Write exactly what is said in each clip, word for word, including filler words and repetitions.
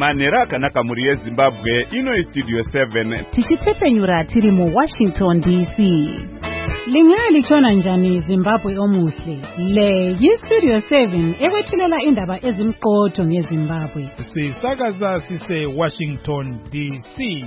Manera akanaka muri yeZimbabwe ino Studio seven. Tichitsepenyura tiri mu Washington D C. Lingali chona njani Zimbabwe omuhle. Le yi Studio seven ekwethulela indaba ezimqotho ngeZimbabwe. Sisakaza sise Washington D C.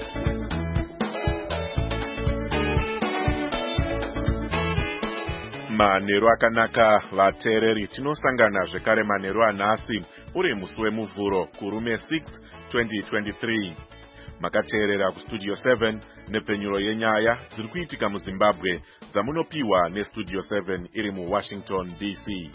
Manero akanaka vateereri, tinosangana zvekare manero anhasi uri musi wemuvhuro kurume six twenty twenty-three. Makateerera kustudio seven nepenyuro yenyaya dziri kuitika muZimbabwe dzamunopiwa nestudio seven iri muWashington D C.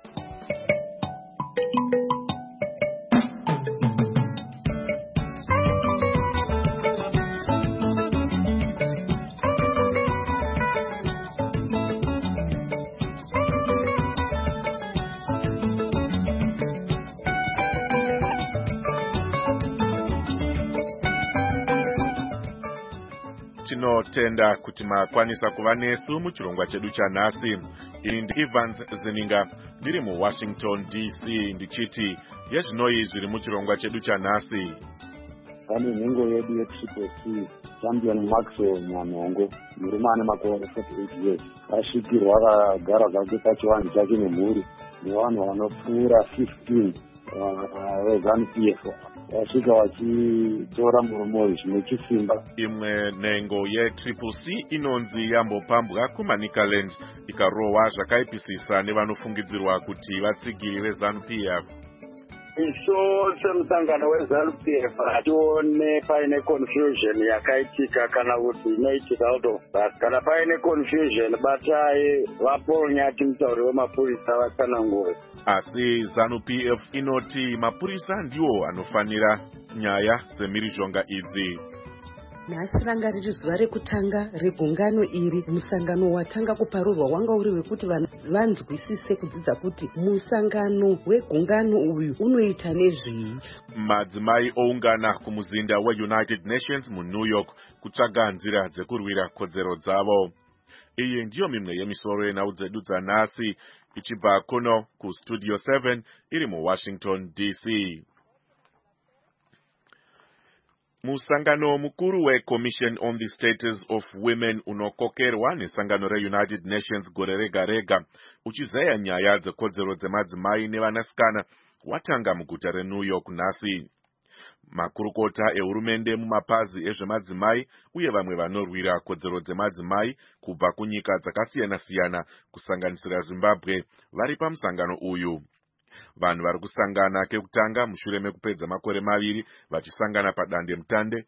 Tinotenda kuti makwanisa kuva nesu muchirongwa chedu chanhasi. Ini ndi Evans Zininga ndiri muWashington D C ndichiti yezvinoi zviri muchirongwa chedu chanhasi. Pane nhengo yedu yetriple C champion Maxwell Nyanongo, murume ane makore forty-eight years, asvikirwa akagara zvake pachivanze chake nemhuri nevanhu vanopfuura fifteen veZANU-P F vasvika vachitora murume zvine chisimba. Imwe nhengo yetriple C inonzi yambopambwa kuManicaland ikarohwa zvakaipisisa nevanofungidzirwa kuti vatsigiri veZANU-P F. Iso semusangano weZANU-P F atione paine confusion yakaitika kana kuti inoitika out of bus. Kana paine confusion batai vaponya timutauri wemapurisa vatsanangure. Asi ZANU-P F inoti mapurisa ndiwo anofanira nyaya dzemhirizhonga idzi. Nhasi ranga riri zuva rekutanga regungano iri. Musangano watanga kuparurwa wanga uri wekuti vanzwisise kudzidza kuti musangano wegungano uyu unoita nezvii. Madzimai oungana kumuzinda weUnited Nations muNew York kutsvaga nzira dzekurwira kodzero dzavo. Iyi ndiyo mimwe yemisoro yenhau dzedu dzanhasi ichibva kuno kustudio seven iri muWashington D C. Musangano mukuru weCommission on the Status of Women unokokerwa nesangano reUnited Nations gore rega rega uchizeya nyaya dzekodzero dzemadzimai nevanasikana watanga muguta reNew York nhasi. Makurukota ehurumende mumapazi ezvemadzimai uye vamwe vanorwira kodzero dzemadzimai kubva kunyika dzakasiyana-siyana kusanganisira Zimbabwe vari pamusangano uyu. Vanhu vari kusangana kekutanga mushure mekupedza makore maviri vachisangana padande mutande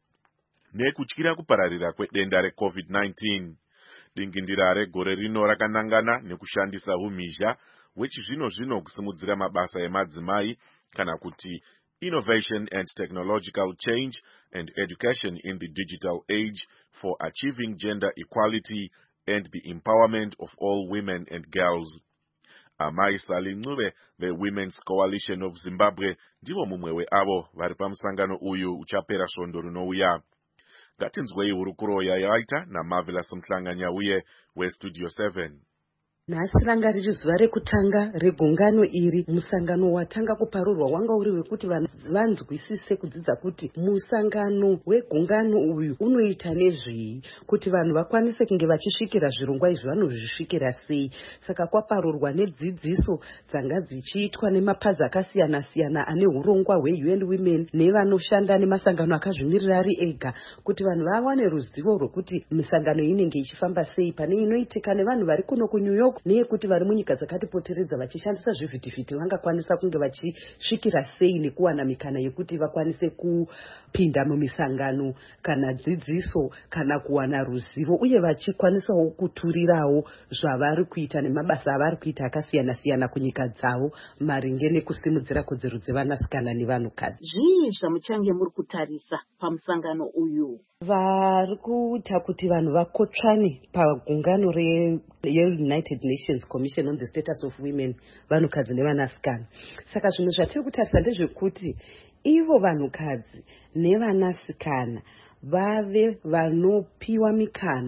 nekutyira kupararira kwedenda reCovid nineteen. Dingindira regore rino rakanangana nekushandisa umhizha hwechizvino zvino kusimudzira mabasa emadzimai kana kuti Innovation and Technological Change and Education in the Digital Age for Achieving Gender Equality and the Empowerment of All Women and Girls. Amai Salincube, the Women's Coalition of Zimbabwe, ndivo mumwe weavo vari pamusangano uyu uchapera svondo rinouya. Ngatinzwei hurukuro yayaita naMarvelous Mhlanganya uye weStudio seven. Nhasi ranga riri zuva rekutanga regungano iri. Musangano watanga kuparurwa wanga uri wekuti vanzwisise kudzidza kuti musangano wegungano uyu unoita nezvii, kuti vanhu vakwanise kunge vachisvikira zvirongwa izvi vanozvisvikira sei. Saka kwaparurwa nedzidziso dzanga dzichiitwa nemapazi akasiyana-siyana ane urongwa hweU N Women nevanoshanda nemasangano akazvimirira ari ega, kuti vanhu vawane ruzivo rwekuti misangano inenge ichifamba sei pane inoitika nevanhu vari kuno kuNew York neyekuti vari munyika dzakatipoteredza vachishandisa zvivhitivhiti vangakwanisa kunge vachisvikira sei nekuwana mikana yekuti vakwanise kupinda mumisangano kana dzidziso kana kuwana ruzivo uye vachikwanisawo kuturirawo zvavari kuita nemabasa avari kuita akasiyana-siyana kunyika dzavo maringe nekusimudzira kodzero dzevanasikana nevanhukadzi. Zvii zvamuchange muri kutarisa pamusangano uyu? Vari kuita kuti vanhu vakotsvane pagungano reUnited Nations Commission on the Status of Women, vanhukadzi nevanasikana. Saka zvinhu zvatiri kutarisa ndezvekuti ivo vanhukadzi nevanasikana vave vanopiwa mikana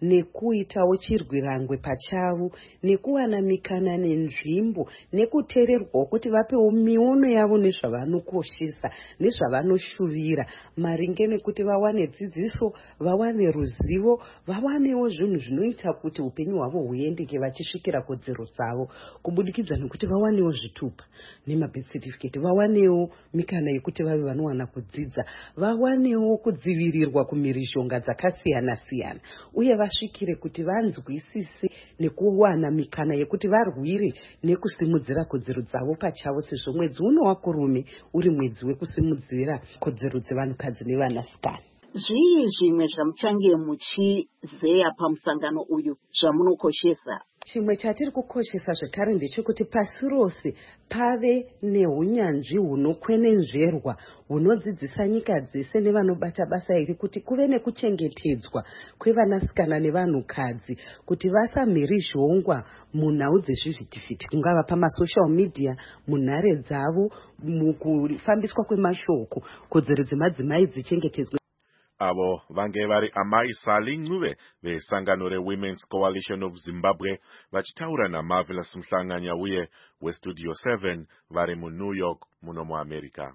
nekuitawo chirwirangwe pachavo, nekuwana mikana nenzvimbo, nekuteererwawo kuti vapewo miono yavo nezvavanokoshesa nezvavanoshuvira maringe nekuti vawane dzidziso, vawane ruzivo, vawanewo zvinhu zvinoita kuti upenyu hwavo huendeke vachisvikira kodzero dzavo, kubudikidza nekuti vawanewo zvitupa nemabirth certificate, vawanewo mikana yekuti vave vanowana kudzidza, vawanewo kudzivirirwa kumhirizhonga dzakasiyana siyana, uye vasvikire kuti vanzwisise nekuwana mikana yekuti varwire nekusimudzira kodzero dzavo pachavo, sezvo mwedzi uno wakurume uri mwedzi wekusimudzira kodzero dzevanhukadzi nevanasikana. Zvii zvimwe zvamuchange muchizeya pamusangano uyu zvamunokoshesa? Chimwe chatiri kukoshesa zvekare ndechekuti pasi rose pave neunyanzvi hunokwenenzverwa hunodzidzisa nyika dzese nevanobata basa iri kuti kuve nekuchengetedzwa kwevanasikana nevanhukadzi, kuti vasamhirizhongwa munhau dzezvivhitivhiti, kungava pamasocial media, munhare dzavo, mukufambiswa kwemashoko, kodzero dzemadzimai dzichengetedzwe. Avo vange vari Amai Sali Ncube vesangano reWomen's Coalition of Zimbabwe vachitaura naMarvelous Mhlanganya uye weStudio seven vari muNew York muno muAmerica.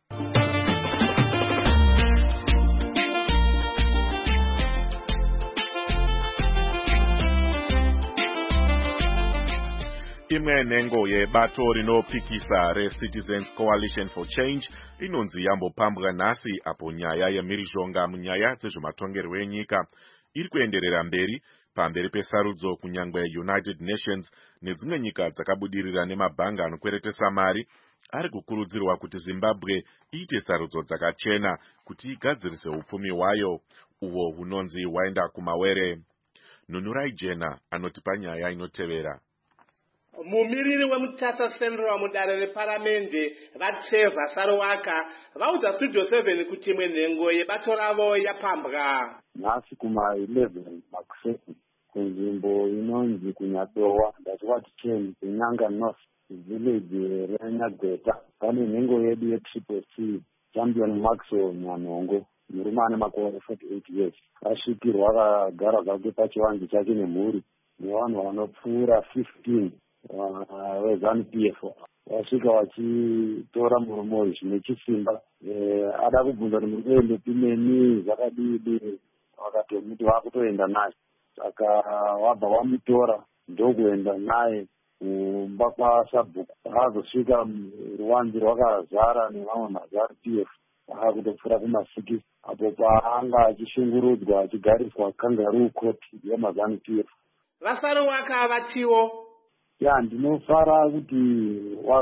Imwe nhengo yebato rinopikisa reCitizens Coalition for Change inonzi yambopambwa nhasi apo nyaya yemhirizhonga munyaya dzezvematongerwo enyika iri kuenderera mberi pamberi pesarudzo kunyangwe United Nations nedzimwe nyika dzakabudirira nemabhanga anokweretesa mari ari kukurudzirwa kuti Zimbabwe iite sarudzo dzakachena kuti igadzirise upfumi hwayo uwo hunonzi waenda kumawere. Nunurai Jena anotipa nyaya inotevera. Mumiriri weMutasa Central mudare reparamende vaTrevor Sarowaka vaudza Studio seven kuti imwe nhengo yebato ravo yapambwa. Nhasi kuma eleven makuseni kunzvimbo inonzi kunyadowa ndatiwati ten kunyanga north village reNyagweta pane nhengo yedu yetriple C champion Maxwell Nyanongo murume ane makore forty-eight years asvikirwa akagara zvake pachivanze chake nemhuri nevanhu vanopfuura fifteen weZANU P F vasvika vachitora murume uyu zvine chisimba. Ada kubvunza kuti muri kuende pimeni zvakadii, vakatomuti vakutoenda naye, saka wabva wamutora ndokuenda naye kumba kwaSabhuku. Akazosvika ruwanzi rwakazara nevamwe maZANU P F akutopfuura kumasikisi apo paanga achishungurudzwa achigariswa kangaroo court yemaZANU P F. Vasarowaka vatiwo ya ndinofara kuti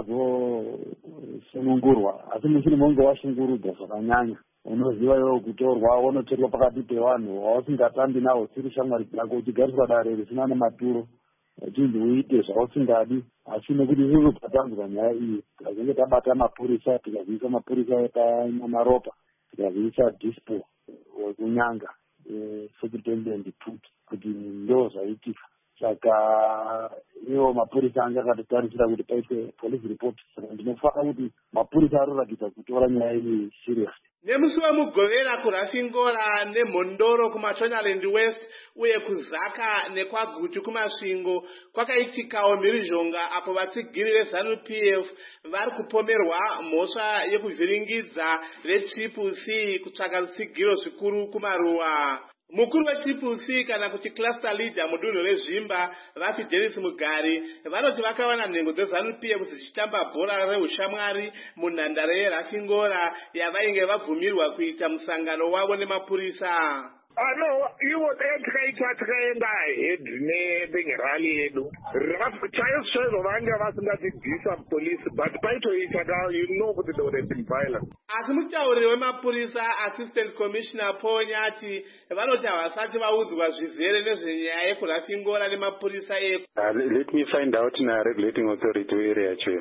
wazosunungurwa, asi mushure monge washungurudzwa zvakanyanya unoziva iwo kutorwa unotorwa pakati pevanhu wausingatambi navo siri shamwari dzako, uchigariswa dare risina nematuro uchinzi uite zvausingadi. Asi nekuti isusu tatambudzwa nyaya iyi tikazenge tabata mapurisa, tikaziisa mapurisa epanyamaropa, tikaziisa dispo wekunyanga superintendent Tutu kuti ndo zvaitika. Saka iwo mapurisa anga akatotarisira kuti paitwe police report. Saka ndinofara kuti mapurisa aroratidza kutora nyaya iyi serious. Nemusi wemugovera kuRafingora nemhondoro kumaTonaland West uye kuzaka nekwaguti kumasvingo kwakaitikawo mhirizhonga apo vatsigiri veZANU P F vari kupomerwa mhosva yekuvhiringidza reTriple C kutsvaga rutsigiro zvikuru kumaruwa. Mukuru weTriple C kana kuti cluster leader mudunhu rezvimba vaFidelis Mugari vanoti vakawana nhengo dzeZANU P F dzichitamba bhora reushamwari munhandare yeRafingora yavainge vabvumirwa kuita musangano wavo nemapurisa. Ah no, iwo takaitwa takaenda ahead nebengerali yedu chaizvo vanga vasingatidzisa police, but paitoita you know kuti there would have been violence. Asi mutauriri wemapurisa Assistant Commissioner Paul Nyati vanoti havasati vaudzwa zvizere nezvenyaya yekuRafingora nemapurisa epo. Uh, let me find out in a regulating authority area chief.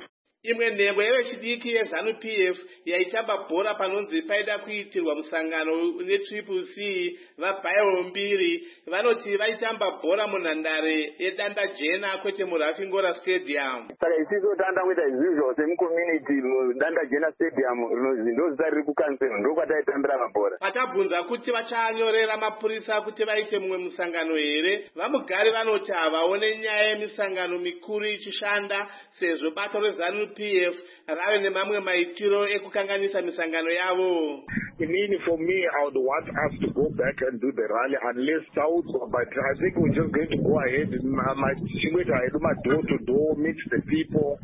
Imwe nhengo yevechidiki yeZanu P F yaitamba bhora panonzi paida kuitirwa musangano netriple C vabhairo mbiri vanoti vaitamba bhora munhandare yedanda jena kwete muRafingora Stadium. Saka isiso tanda kuita izvizvo semucommunity mudanda jena stadium rinonzi ndozita riri kukanselo ndokwataitambira mabhora. Patabvunza kuti vachanyorera mapurisa kuti vaite mumwe musangano here, vamugari vanoti havaone nyaya yemisangano mikuru ichishanda sezvo bato reZanu P F rave nemamwe maitiro ekukanganisa misangano yavo. I mean, for me, I would want us to go back and do the rally unless South, but I think we're just going to go ahead and my my door to door, meet the people,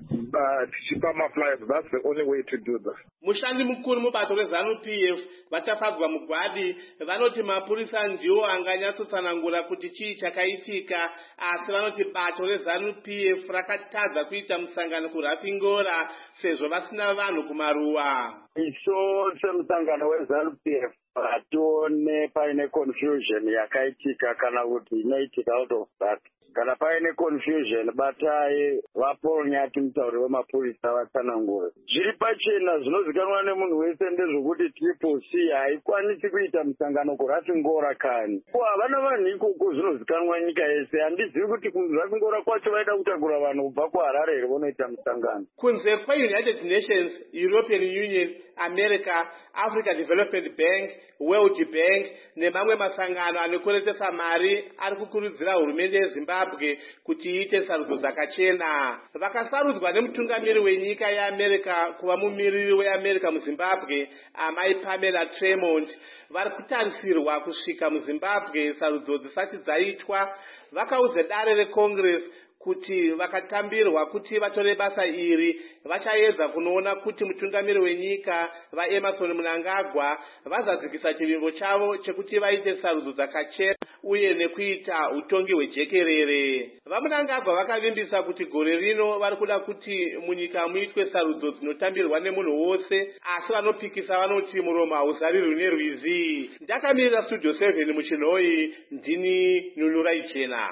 uh, my flyers. That's the only way to do this. Mushandi mukuru mubato reZanu P F vatafadzwa mugwadi vanoti mapurisa ndiwo anganyatsosanangura kuti chii chakaitika, asi vanoti bato reZanu P F rakatadza kuita musangano kuRafingora sezvo vasina vanhu kumaruwa. Iso semusangano weZanu P F hatione paine confusion yakaitika kana kuti inoitika out of that. Kana paine confusion batai vaponyati mutauri wemapurisa vatsanangura. Zviri pachena zvinozikanwa nemunhu wese ndezvokuti triple C haikwanisi kuita musangano kuRafingora kani. Havana vanhu ikoko zvinozikanwa nyika yese. Handizivi kuti kuRafingora kwacho vaida kutakura vanhu kubva kuHarare here vonoita musangano. Kunze kweUnited Nations, European Union, America, Africa Development Bank, World Bank nemamwe masangano anokoretesa mari ari kukurudzira hurumende yeZimbabwe kuti iite sarudzo dzakachena. Vakasarudzwa nemutungamiri wenyika yeAmerica kuva mumiriri weAmerica muZimbabwe, amai Pamela Tremont, vari kutarisirwa kusvika muZimbabwe sarudzo dzisati dzaitwa. Vakaudza dare reCongress kuti vakatambirwa kuti vatore basa iri vachaedza kunoona kuti mutungamiri wenyika vaEmerson Mnangagwa vazadzikisa chivimbo chavo chekuti vaite sarudzo dzakachena uye nekuita utongi hwejekerere. VaMnangagwa vakavimbisa kuti gore rino vari kuda kuti munyika muitwe sarudzo dzinotambirwa nemunhu wose, asi vanopikisa vanoti muromo hauzarirwi nerwizi. Ndakamirira Studio seven muchinhoi, ndini Nunura Ichena.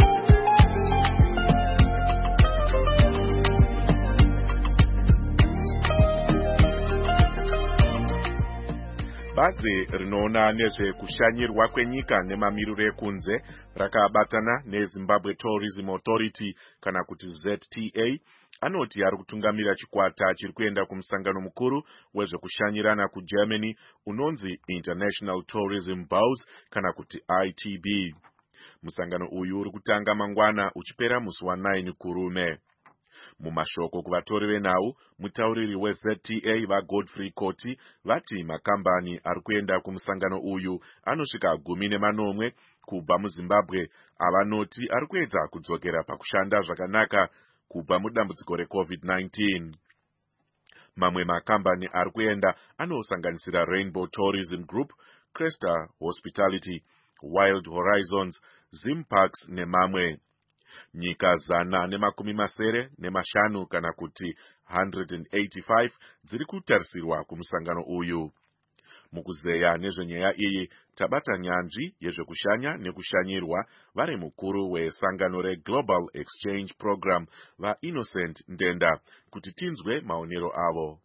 Bazi rinoona nezvekushanyirwa kwenyika nemamiriro ekunze rakabatana neZimbabwe Tourism Authority kana kuti Z T A anoti ari kutungamira chikwata chiri kuenda kumusangano mukuru wezvekushanyirana kuGermany unonzi International Tourism Buzz kana kuti I T B. Musangano uyu uri kutanga mangwana uchipera musi wa9 kurume. Mumashoko kuvatori venhau, mutauriri weZ T A vaGodfrey Koti vati makambani ari kuenda kumusangano uyu anosvika gumi nemanomwe kubva muZimbabwe avanoti ari kuedza kudzokera pakushanda zvakanaka kubva mudambudziko reCovid nineteen. Mamwe makambani ari kuenda anosanganisira Rainbow Tourism Group, Cresta Hospitality, Wild Horizons, Zim Parks nemamwe. Nyika zana nemakumi masere nemashanu kana kuti one hundred eighty-five dziri kutarisirwa kumusangano uyu. Mukuzeya nezvenyaya iyi tabata nyanzvi yezvekushanya nekushanyirwa vari mukuru wesangano reGlobal Exchange Program vaInnocent Ndenda kuti tinzwe maonero avo.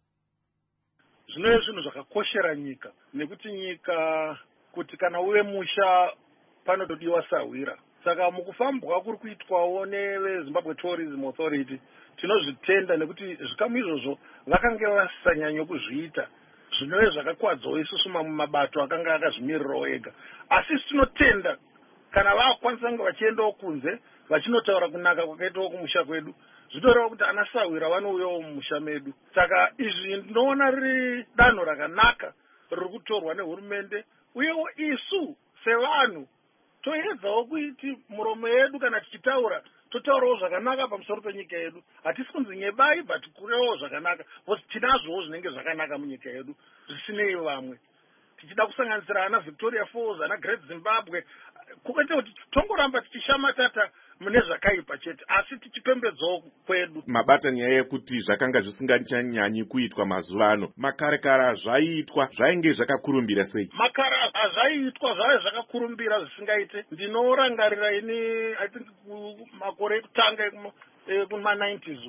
Zvino zvinhu zvakakoshera nyika nekuti nyika kuti kana uve musha panotodiwa sawira. Saka mukufambwa kuri kuitwawo neveZimbabwe Tourism Authority tinozvitenda nekuti zvikamu izvozvo vakanga vasanyanya kuzviita zvinove zvakakwadzawo isusu mabato akanga akazvimirirawo ega. Asi tinotenda kana vakwanisa kunge vachiendawo kunze vachinotaura kunaka kwakaitawo kumusha kwedu zvinoreva kuti ana sawira vanouyawo mumusha medu. Saka izvi ndinoona riri danho rakanaka riri kutorwa nehurumende uyewo isu sevanhu toedzawo kuti muromo yedu kana tichitaura totaurawo zvakanaka pamusoro penyika yedu. Hatisi kunzi nyebai but kurewo zvakanaka because tinazvowo zvinenge zvakanaka munyika yedu zvisinei vamwe. Tichida kusanganisira ana Victoria Falls, ana Great Zimbabwe, kukaita kuti tongoramba tichishamatata mune zvakaipa chete asi tichipembedzawo kwedu. Mabata nyaya yekuti zvakanga zvisingachanyanyi kuitwa mazuva ano, makarakara zvaiitwa zvainge zvakakurumbira sei? Makara zvaiitwa zvaive zvakakurumbira zvisingaite. Ndinorangarira ini I think makore ekutanga kuma nineties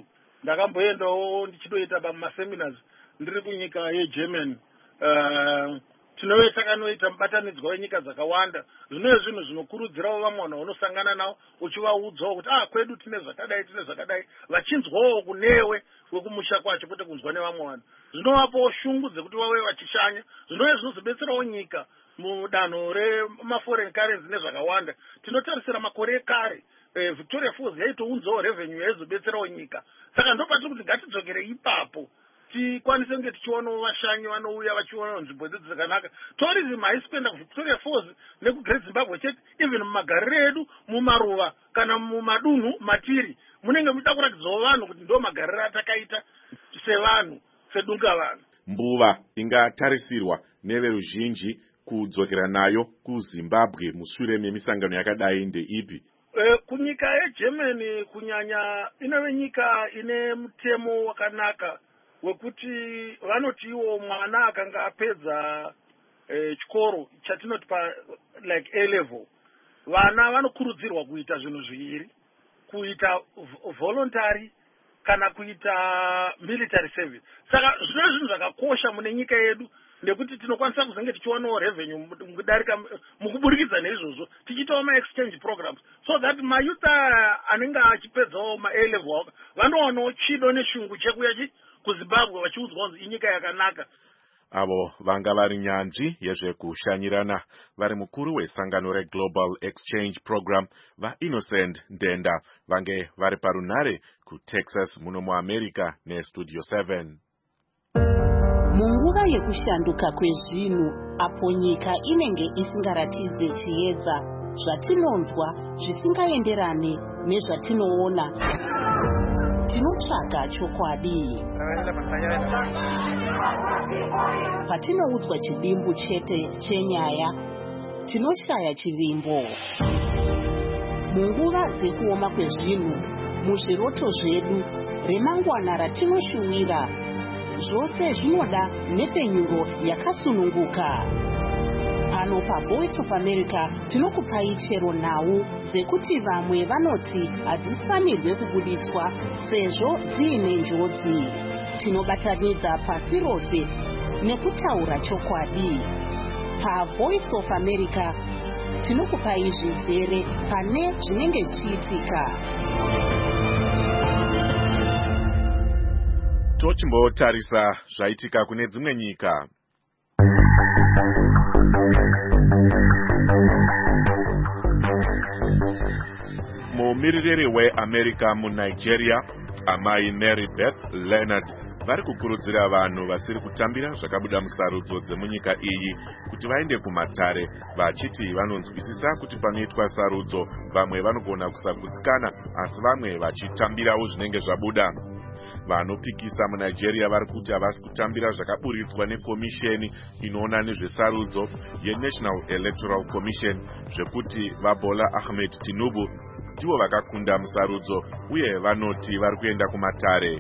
ndakamboendawo ndichitoita pamaseminars ndiri kunyika yeGerman. uh, tinove takanoita mubatanidzwa wenyika dzakawanda. Zvinove zvinhu zvinokurudzirawo vamwe vanhu vanosangana navo uchivaudzawo kuti ah kwedu tine zvakadai tine zvakadai, vachinzwawo kunewe wekumusha kwacho kwete kunzwa nevamwe vanhu. Zvinovapawo shungu dzekuti vave vachishanya. Zvinove zvinozobetserawo nyika mudanho remaforeign currency nezvakawanda. Tinotarisira makore ekare eh, Victoria Falls yaitounzawo revenue yaizobetserawo nyika. Saka ndopatiri kuti ngatidzokere ipapo tikwanise kunge tichionawo vashanyi vanouya vachionawo nzvimbo dzedu dzakanaka. Tourism haisipenda kuVictoria Falls nekugreat Zimbabwe chete, even mumagariro edu mumaruva kana mumadunhu matiri munenge muchida kuratidzawo vanhu kuti ndo magariro atakaita sevanhu sedunga vanhu. Mbuva ingatarisirwa neveruzhinji kudzokera nayo kuZimbabwe mushure memisangano yakadai ndeipi? E, kunyika yeGermany kunyanya inove nyika ine mutemo wakanaka wekuti vanoti iwo mwana akanga apedza e, chikoro chatinoti pa like A level, vana vanokurudzirwa kuita zvinhu zviviri, kuita voluntary kana kuita military service. Saka zvino zvinhu zvakakosha mune nyika yedu nekuti tinokwanisa kuzenge tichionawo revenue mukudarika mukuburikidza neizvozvo tichitawo ma-exchange programs so that mayouth anenge achipedzawo ma-A level vanowanawo chido neshungu chekuya kuZimbabwe vachiudzwa kunzi inyika yakanaka. Avo vanga vari nyanzvi yezvekushanyirana vari mukuru wesangano reGlobal Exchange Program vaInnocent Ndenda vange vari parunare kuTexas muno muAmerica neStudio seven. Munguva yekushanduka kwezvinhu apo nyika inenge isingaratidze chiedza, zvatinonzwa zvisingaenderane nezvatinoona, tinotsvaga chokwadi. Patinoudzwa chidimbu chete chenyaya, tinoshaya chivimbo. Munguva dzekuoma kwezvinhu, muzviroto zvedu, remangwana ratinoshuwira, zvose zvinoda nepenyuro yakasununguka. Pano paVoice of America tinokupai chero nhau dzekuti vamwe vanoti hadzifanirwe kubuditswa sezvo dziine njodzi. Tinobatanidza pasi rose nekutaura chokwadi. PaVoice of America tinokupai zvizere pane zvinenge zvichiitika. Tochimbotarisa zvaitika kune dzimwe nyika. Mumiririri weAmerica muNigeria, amai Mary Beth Leonard vari kukurudzira vanhu vasiri kutambira zvakabuda musarudzo dzemunyika iyi kuti vaende kumatare, vachiti vanonzwisisa kuti panoitwa sarudzo vamwe vanogona kusagutsikana asi vamwe vachitambirawo zvinenge zvabuda. Vanopikisa muNigeria vari kuti havasi kutambira zvakaburitswa nekomisheni inoona nezvesarudzo yeNational Electoral Commission zvekuti vaBola Ahmed Tinubu ndivo vakakunda musarudzo uye vanoti vari kuenda kumatare.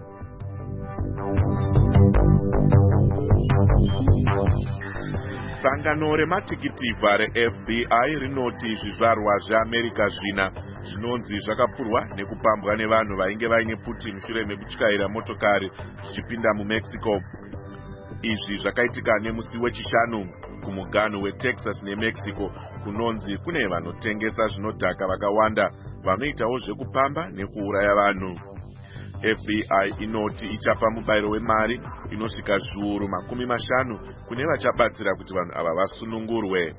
Sangano rematikiti reF B I rinoti zvizvarwa zveAmerica zvina zvinonzi zvakapfurwa nekupambwa nevanhu vainge vaine pfuti mushure mekutyaira motokari zvichipinda muMexico. Izvi zvakaitika nemusi wechishanu kumuganhu weTexas neMexico kunonzi kune vanotengesa zvinodhaka vakawanda vanoitawo zvekupamba nekuuraya vanhu. F B I inoti ichapa mubayiro wemari inosvika zviuru makumi mashanu kune vachabatsira kuti vanhu ava vasunungurwe.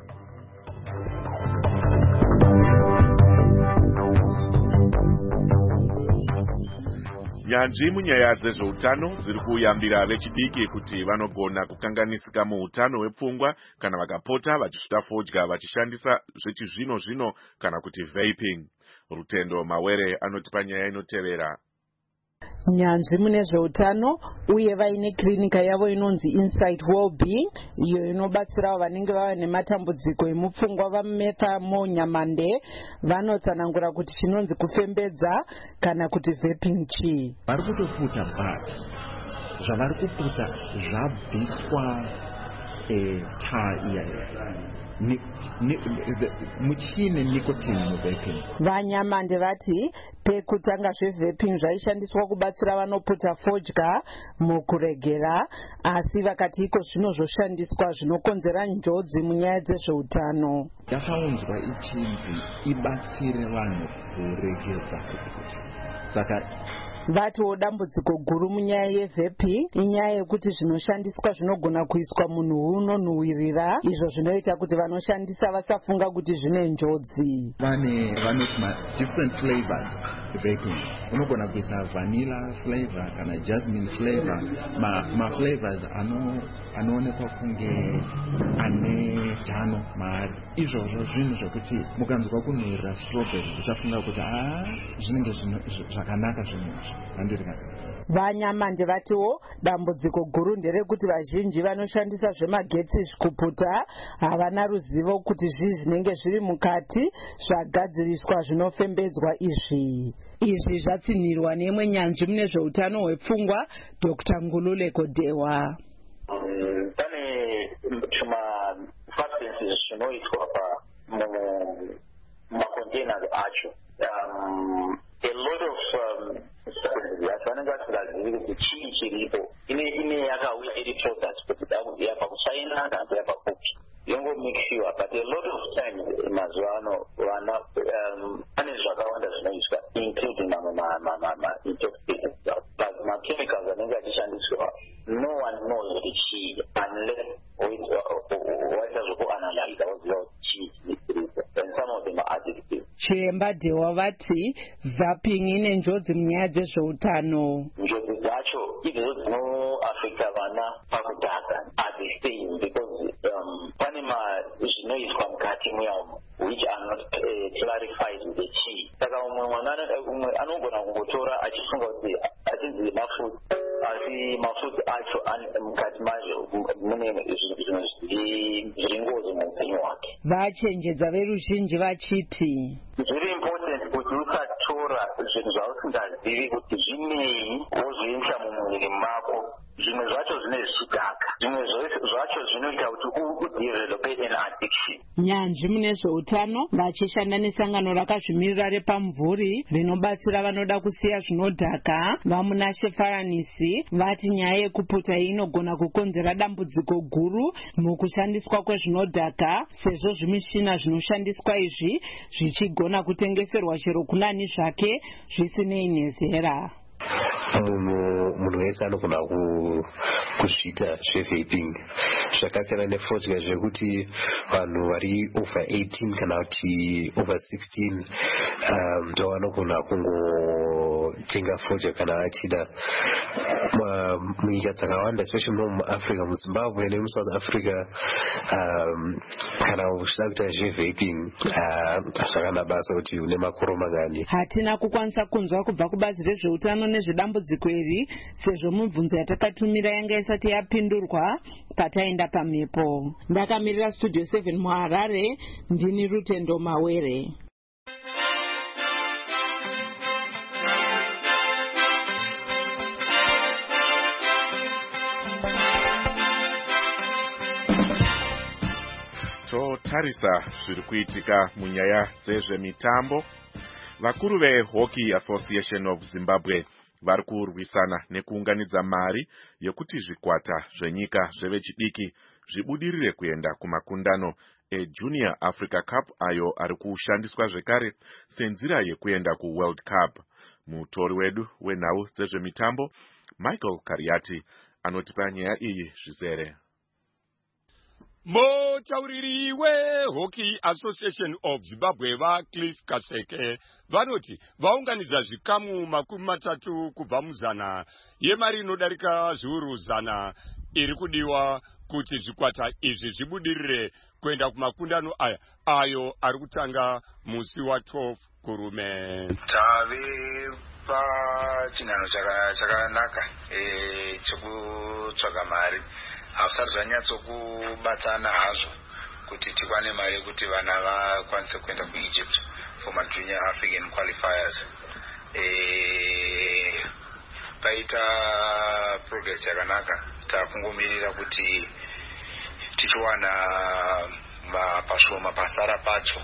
Nyanzvi munyaya dzezveutano dziri kuyambira vechidiki kuti vanogona kukanganisika muutano hwepfungwa kana vakapota vachisvika fodya vachishandisa zvechizvino zvino kana kuti vaping. Rutendo Mawere anoti panyaya inotevera. Nyanzvi mune zveutano uye vaine klinika yavo inonzi Insight Wellbeing iyo inobatsirawo vanenge vava nematambudziko emupfungwa vametha munyamande vanotsanangura kuti chinonzi kufembedza kana kuti vaping chii. Vari kutoputa but zvavari kuputa zvabviswa taa iyaya muchine nicotine muvaping. Vanyamande vati pekutanga zvevaping zvaishandiswa kubatsira vanopfuta fodya mukuregera, asi vakati iko zvinozoshandiswa zvinokonzera njodzi munyaya dzezveutano. Yakaunzwa ichinzi ibatsire vanhu kuregedza kupfuta. Saka vatiwo dambudziko guru munyaya yevaping inyaya yekuti zvinoshandiswa zvinogona kuiswa munhu unonhuhwirira, izvo zvinoita kuti vanoshandisa vasafunga kuti zvine njodzi. Vane vanoti ma different flavors vaping. Unogona kuisa vanilla flavor kana jasmine flavor, ma, ma flavors ano anoonekwa kunge ane tano maari. Izvozvo zvinhu zvokuti mukanzwa kunhuhwirira strawberry uchafunga kuti ah zvinenge zvakanaka zvinhu. Vanyamande vatiwo dambudziko guru nderekuti vazhinji vanoshandisa zvemagetsi kupfuta havana ruzivo kuti zvii zvinenge zviri mukati zvagadziriswa zvinofembedzwa izvi. Izvi zvatsinhirwa nemwe nyanzvi mune zveutano hwepfungwa Doctor Ngulule Godewa. Pane tuma substances zvinoitwa mumacontainers acho. Um, a lot of um, vanenge vasingazivi kuti chii chiripo ine yakauya iri product kuti yabva kuchina kana yabva kupi yongomixiwa, but a lot of times mazuva ano vana pane zvakawanda zvinoiswa including ma-intoxicants but ma-chemicals anenge achishandiswa no one knows kuti chii unless waita zvokuanalyza woziva kuti chii chiripo, and some of them are addictive. Chiremba Dewa vati vaping ine njodzi munyaya dzezveutano. Njodzi dzacho idzodzo dzinoafekta vana pakutanga at the stage because um, pane zvinoiswa mukati muyamo which are not uh, clarified with the chii. Saka umwe mwana umwe anogona kungotora achifunga kuti achinzi mafuta asi mafuta acho mukati mazvo mune zvinhu zviri ngozi muupenyu hwake. Vachenjedza veruzhinji vachiti zviri important kuti usatora zvinhu zvausingazivi kuti zvinei wozviisa mumuviri mako. Zvimwe zvacho zvine zvichidhaka, zvimwe zvacho zvinoita kuti udevelope an addiction. Nyanzvi mune zveutano vachishanda nesangano rakazvimirira repamvuri rinobatsira vanoda kusiya zvinodhaka vamunashe Faranisi vati nyaya yekupfuta inogona kukonzera dambudziko guru mukushandiswa kwezvinodhaka, sezvo zvimishina zvinoshandiswa izvi zvichigona kutengeserwa chero kunani zvake zvisinei nezera. munhu munhu wese anogona kuzviita zvevaping zvakasiyana nefodya zvekuti vanhu vari over eighteen kana kuti over sixteen ndo vanogona kungotenga fodya kana achida. Munyika dzakawanda especially no muAfrica, muZimbabwe nemuSouth Africa, kana uchida kuita zvevaping hazvakana basa kuti une makore mangani. Hatina kukwanisa kunzwa kubva kubazi rezveutano nezvedambudziko iri sezvo mibvunzo yatakatumira yanga isati yapindurwa pataenda pamhepo. Ndakamirira Studio seven muHarare, ndini Rutendo Mawere. Totarisa zviri kuitika munyaya dzezvemitambo. Vakuru veHockey Association of Zimbabwe vari kurwisana nekuunganidza mari yekuti zvikwata zvenyika zvevechidiki zvibudirire kuenda kumakundano eJunior Africa Cup ayo ari kushandiswa zvekare senzira yekuenda kuWorld Cup. Mutori wedu wenhau dzezvemitambo Michael Kariati anotipa nyaya iyi zvizere. Mutauriri weHockey Association of Zimbabwe vaCliff Kaseke vanoti vaunganidza zvikamu makumi matatu kubva muzana yemari inodarika zviuru zana iri kudiwa kuti zvikwata izvi zvibudirire kuenda kumakundano aya ayo ari kutanga musi wa12 kurume. Tave pachinhano chakanaka chekutsvaga mari. Hausati zvanyatsokubatana hazvo kuti tikwane mari yekuti vana vakwanise kuenda kuEgypt for my junior African qualifiers. Eh, paita progress yakanaka. Takungomirira kuti tichiwana pashoma pasara pacho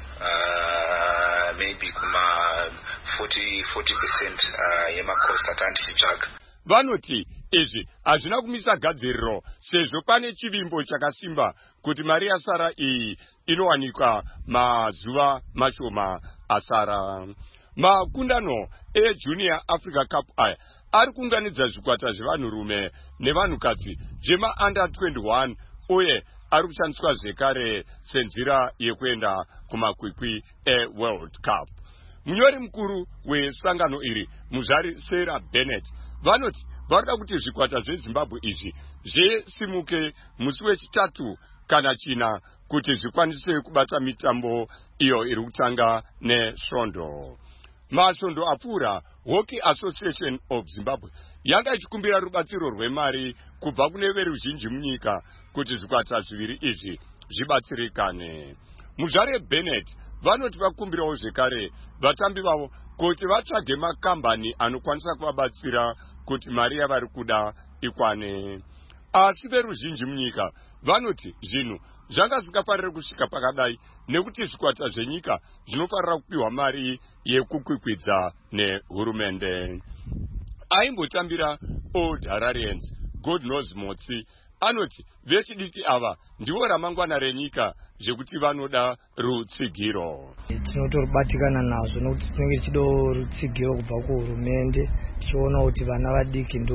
uh, maybe kuma forty percent uh, yemacost atanga tichitsvaga. Vanoti izvi hazvina kumisa gadziriro sezvo pane chivimbo chakasimba kuti mari yasara iyi inowanikwa mazuva mashoma asara. Makundano eJunior Africa Cup aya ari kuunganidza zvikwata zvevanhurume nevanhukadzi zvema under twenty-one uye ari kushandiswa zvekare senzira yekuenda kumakwikwi eWorld Cup. Munyori mukuru wesangano iri Muzari Sarah Bennett vanoti varikuda kuti zvikwata zveZimbabwe izvi zvesimuke musi wechitatu kana china kuti zvikwanise kubata mitambo iyo iri kutanga nesvondo. Masvondo apfuura, Hockey Association of Zimbabwe yanga ichikumbira rubatsiro rwemari kubva kune veruzhinji munyika kuti zvikwata zviviri izvi zvibatsirikane. Muzvare Bennett vanoti vakumbirawo zvekare vatambi vavo kuti vatsvage makambani anokwanisa kuvabatsira kuti mari yavari kuda ikwane. Asi veruzhinji munyika vanoti zvinhu zvanga zvisingafariri kusvika pakadai nekuti zvikwata zvenyika zvinofarira kupiwa mari yekukwikwidza nehurumende. Aimbotambira Old Hararians God knows Motsi anoti vechidiki ava ndivo ramangwana renyika zvekuti vanoda rutsigiro. Tinotorubatikana nazvo nokuti tinenge tichida rutsigiro kubva kuhurumende tichiona kuti vana vadiki ndo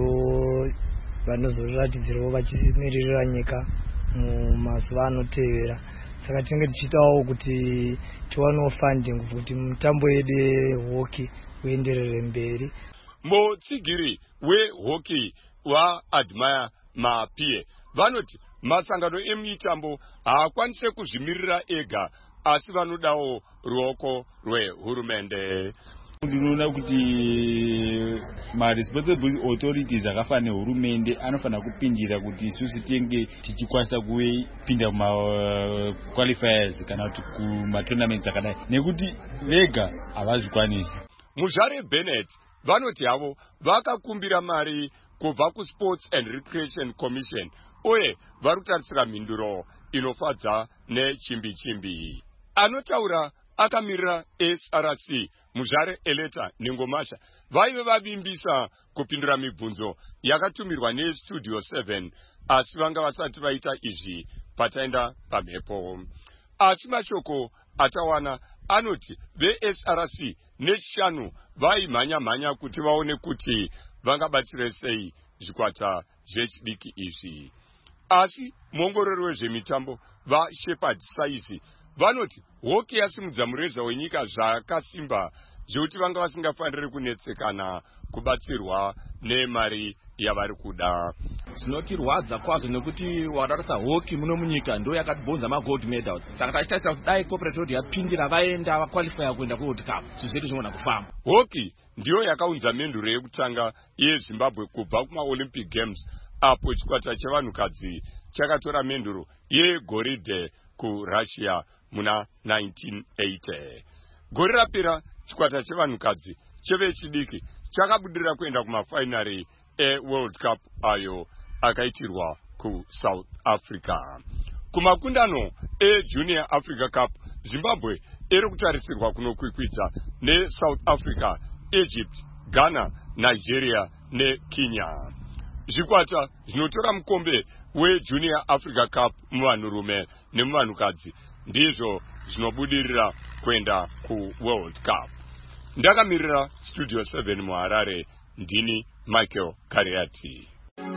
vanozoratidzirawo vachimiririra nyika mumazuva anotevera. Saka tinenge tichiitawo kuti tiwanewo funding kuti mutambo yedu yehockey uenderere mberi. Mutsigiri wehockey waAdmire Mapie vanoti masangano emitambo haakwanise kuzvimirira ega asi vanodawo ruoko rwehurumende. Ndinoona kuti ma responsible authorities akafanana nehurumende anofanira kupindira kuti isusu tinge tichikwanisa kupinda kuma qualifiers kana kuti kuma tournaments akadai nekuti vega havazvikwanisi. Muzvare Bennett vanoti havo vakakumbira mari kubva kuSports and Recreation Commission uye vari kutarisira mhinduro inofadza nechimbi chimbi. Anotaura akamirira S R C Muzvare Eleta Ningomasha vaive vavimbisa kupindura mibvunzo yakatumirwa neStudio seven asi vanga vasati vaita izvi pataenda pamhepo. Asi mashoko atawana anoti ve-S R C nechishanu vaimhanya mhanya kuti vaone kuti vangabatsire sei zvikwata zvechidiki izvi. Asi muongorori wezvemitambo vaShepard Saisi vanoti hockey yasimudza mureza wenyika zvakasimba zvekuti vanga vasingafaniri kunetsekana kubatsirwa nemari yavari kuda. Zvinotirwadza kwazvo nekuti wadarata hockey muno munyika ndo yakatibonza magold medals. Saka tachitarisira kuti dai corporate road yapindira vaenda vaqualifya kuenda kuWorld Cup zvinhu zvedu zvinogona kufamba. Hockey ndiyo yakaunza menduro yekutanga yeZimbabwe kubva kumaOlympic Games apo chikwata chevanhukadzi chakatora menduro yegoridhe kuRussia muna nineteen eighty. Gore rapera chikwata chevanhukadzi chevechidiki chakabudirira kuenda kumafainari eWorld Cup ayo akaitirwa kuSouth Africa. Kumakundano eJunior Africa Cup Zimbabwe iri kutarisirwa kunokwikwidza neSouth Africa, Egypt, Ghana, Nigeria neKenya. Zvikwata zvinotora mukombe weJunior Africa Cup muvanhurume nemuvanhukadzi ndizvo zvinobudirira kuenda kuWorld Cup. Ndakamirira Studio seven muHarare, ndini Michael Kariati.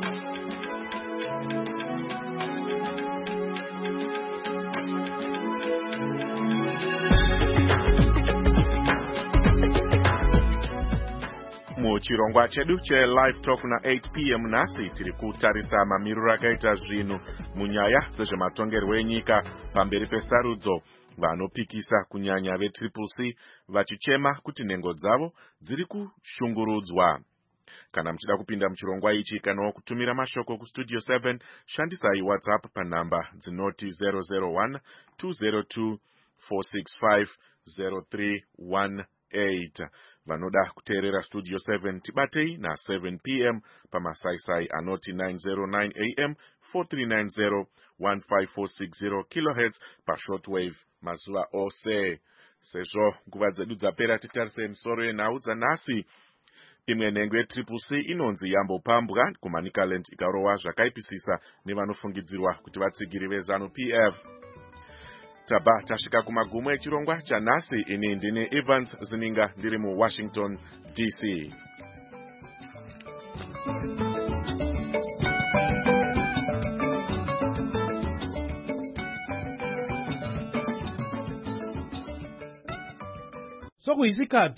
Muchirongwa chedu cheLive Talk na eight p m nasi tiri kutarisa mamiriro akaita zvinhu munyaya dzezvematongerwo enyika pamberi pesarudzo. Vanopikisa kunyanya veTriple C vachichema kuti nhengo dzavo dziri kushungurudzwa. Kana muchida kupinda muchirongwa ichi kana kutumira mashoko kuStudio seven shandisai WhatsApp panhamba dzinoti zero zero one two zero two four six five zero three one eight. vanoda kuteerera studio seven tibatei na seven p m pamasaisai anoti nine oh nine a m four three nine zero one five four six zero kilohertz pashortwave mazuva ose. Sezvo nguva dzedu dzapera, titarise misoro yenhau dzanhasi. Imwe nhengo yetriple C inonzi yambopambwa kuManicaland ikarohwa zvakaipisisa nevanofungidzirwa kuti vatsigiri veZANU P F. Tabva tasvika kumagumo echirongwa chanhasi. Ini ndine Evans Zininga ndiri muWashington D C. sokuyisikhathi